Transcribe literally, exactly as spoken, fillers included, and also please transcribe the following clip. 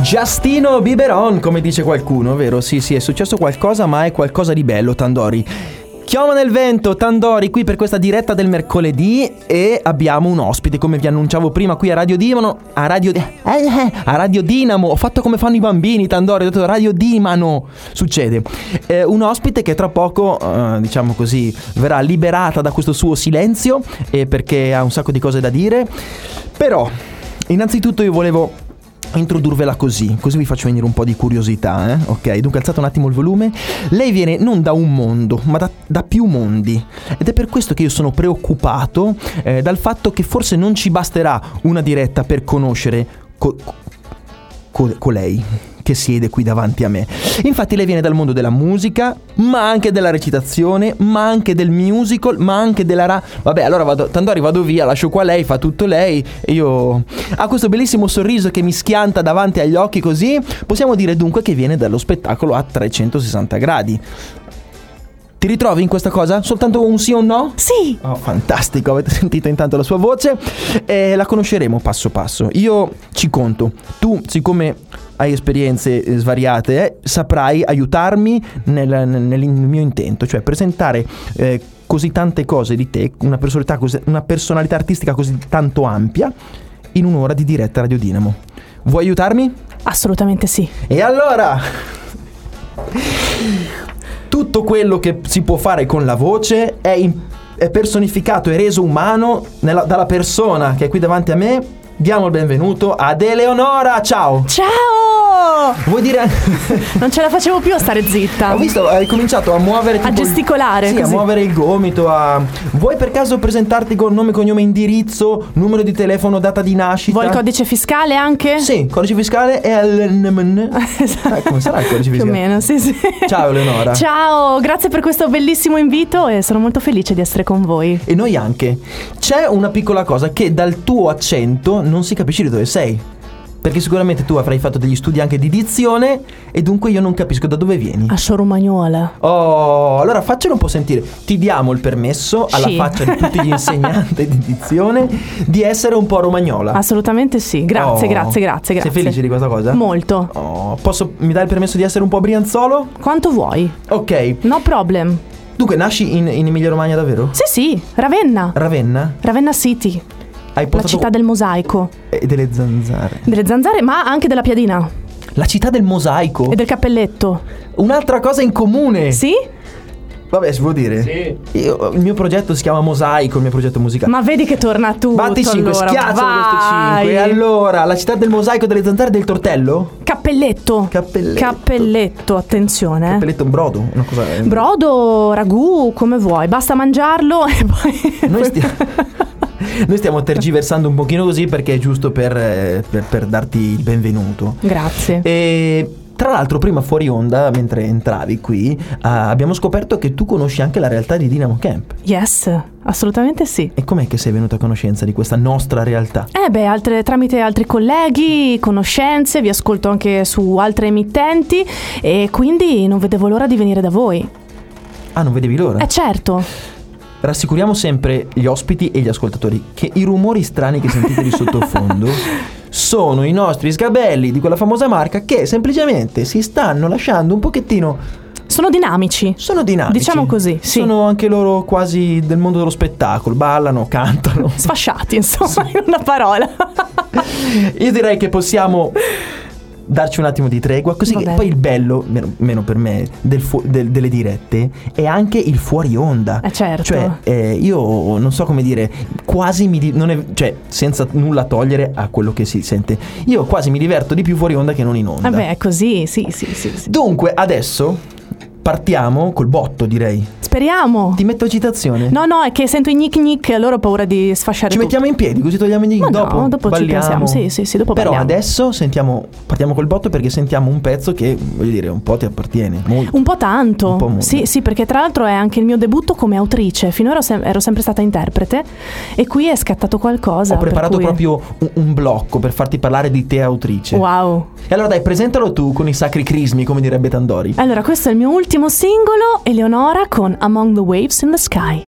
Giustino Biberon, come dice qualcuno, vero? Sì, sì, è successo qualcosa, ma è qualcosa di bello, Tandori. Chioma nel vento, Tandori, qui per questa diretta del mercoledì. E abbiamo un ospite, come vi annunciavo prima, qui a Radio Dinamo. A Radio, eh, eh, a Radio Dinamo. Ho fatto come fanno i bambini, Tandori, ho detto Radio Dimano. Succede eh, un ospite che tra poco, eh, diciamo così, verrà liberata da questo suo silenzio, eh, perché ha un sacco di cose da dire. Però, innanzitutto io volevo introdurvela così, così vi faccio venire un po' di curiosità, eh? Ok, dunque alzate un attimo il volume. Lei viene non da un mondo, ma da, da più mondi. Ed è per questo che io sono preoccupato eh, dal fatto che forse non ci basterà una diretta per conoscere co- co- colei che siede qui davanti a me. Infatti lei viene dal mondo della musica, ma anche della recitazione, ma anche del musical, ma anche della ra... Vabbè, allora vado, Tandori, vado via, lascio qua lei, fa tutto lei. E io... ha questo bellissimo sorriso che mi schianta davanti agli occhi così. Possiamo dire dunque che viene dallo spettacolo a trecentosessanta gradi. Ti ritrovi in questa cosa? Soltanto un sì o un no? Sì. Oh, fantastico, avete sentito intanto la sua voce. E la conosceremo passo passo. Io ci conto. Tu, siccome hai esperienze svariate, eh, saprai aiutarmi nel, nel, nel mio intento, cioè presentare eh, così tante cose di te, una personalità, così, una personalità artistica così tanto ampia, in un'ora di diretta Radio Dinamo. Vuoi aiutarmi? Assolutamente sì. E allora... tutto quello che si può fare con la voce è, in, è personificato e reso umano nella, dalla persona che è qui davanti a me. Diamo il benvenuto ad Eleonora. Ciao. Ciao. Vuoi dire? Non ce la facevo più a stare zitta. Ho visto, hai cominciato a muovere tipo a gesticolare il, sì, così. a muovere il gomito a... Vuoi per caso presentarti con nome, cognome, indirizzo, numero di telefono, data di nascita? Vuoi il codice fiscale anche? Sì, codice fiscale e il... Esatto. Eh, come sarà il codice fiscale? Più o meno, sì, sì. Ciao Eleonora. Ciao, grazie per questo bellissimo invito e sono molto felice di essere con voi. E noi anche. C'è una piccola cosa che dal tuo accento non si capisce di dove sei, perché sicuramente tu avrai fatto degli studi anche di dizione e dunque io non capisco da dove vieni. A Romagnola. Oh, allora faccelo un po' sentire. Ti diamo il permesso, alla Sì. faccia di tutti gli insegnanti di dizione, di essere un po' romagnola. Assolutamente sì, grazie, Oh. grazie, grazie, grazie. Sei felice di questa cosa? Molto. Oh, posso, mi dai il permesso di essere un po' brianzolo? Quanto vuoi? Ok. No problem. Dunque nasci in, in Emilia Romagna davvero? Sì, sì, Ravenna. Ravenna? Ravenna City. Hai La portato... città del mosaico. E delle zanzare. Delle zanzare, ma anche della piadina. La città del mosaico. E del cappelletto. Un'altra cosa in comune. Sì? Vabbè, si può dire? Sì. Io, il mio progetto si chiama Mosaico, il mio progetto musicale. Ma vedi che torna tutto. Batti cinque, allora. schiacciano queste cinque. E allora, la città del mosaico, delle zanzare e del tortello? Cappelletto. Cappelletto. Cappelletto, attenzione. Cappelletto, un brodo, una cosa. Brodo, ragù, come vuoi. Basta mangiarlo e poi... Noi stiamo... Noi stiamo tergiversando un pochino così perché è giusto per, eh, per, per darti il benvenuto. Grazie. E tra l'altro prima fuori onda, mentre entravi qui, uh, abbiamo scoperto che tu conosci anche la realtà di Dinamo Camp. Yes, assolutamente sì. E com'è che sei venuta a conoscenza di questa nostra realtà? Eh beh, altre, tramite altri colleghi, conoscenze, vi ascolto anche su altre emittenti e quindi non vedevo l'ora di venire da voi. Ah, non vedevi l'ora? Eh certo. Rassicuriamo sempre gli ospiti e gli ascoltatori che i rumori strani che sentite di sottofondo sono i nostri sgabelli di quella famosa marca che semplicemente si stanno lasciando un pochettino... Sono dinamici. Sono dinamici. Diciamo così, sì. Sono anche loro quasi del mondo dello spettacolo, ballano, cantano. Sfasciati, insomma, in una parola. Io direi che possiamo... darci un attimo di tregua, così che poi il bello, meno, meno per me, del fu- del, delle dirette è anche il fuori onda. Eh certo. Cioè eh, io non so come dire, quasi mi di- non è, cioè senza nulla togliere a quello che si sente, io quasi mi diverto di più fuori onda che non in onda. Vabbè, è così, sì, sì, sì, sì. Dunque adesso partiamo col botto, direi. Speriamo. Ti metto citazione? No, no, è che sento i gnic gnic e allora ho paura di sfasciare Ci tutto. mettiamo in piedi così togliamo i gnic. Ma dopo no, dopo balliamo. ci pensiamo. Sì, sì, sì, dopo Però balliamo. adesso sentiamo, partiamo col botto perché sentiamo un pezzo che, voglio dire, un po' ti appartiene. Molto. Un po' tanto. Un po' molto. Sì, sì, perché tra l'altro è anche il mio debutto come autrice. Finora sem- ero sempre stata interprete e qui è scattato qualcosa. Ho preparato per cui... proprio un, un blocco per farti parlare di te autrice. Wow. E allora dai, presentalo tu con i sacri crismi, come direbbe Tandori. Allora, questo è il mio ultimo singolo, Eleonora con Among the Waves in the Sky.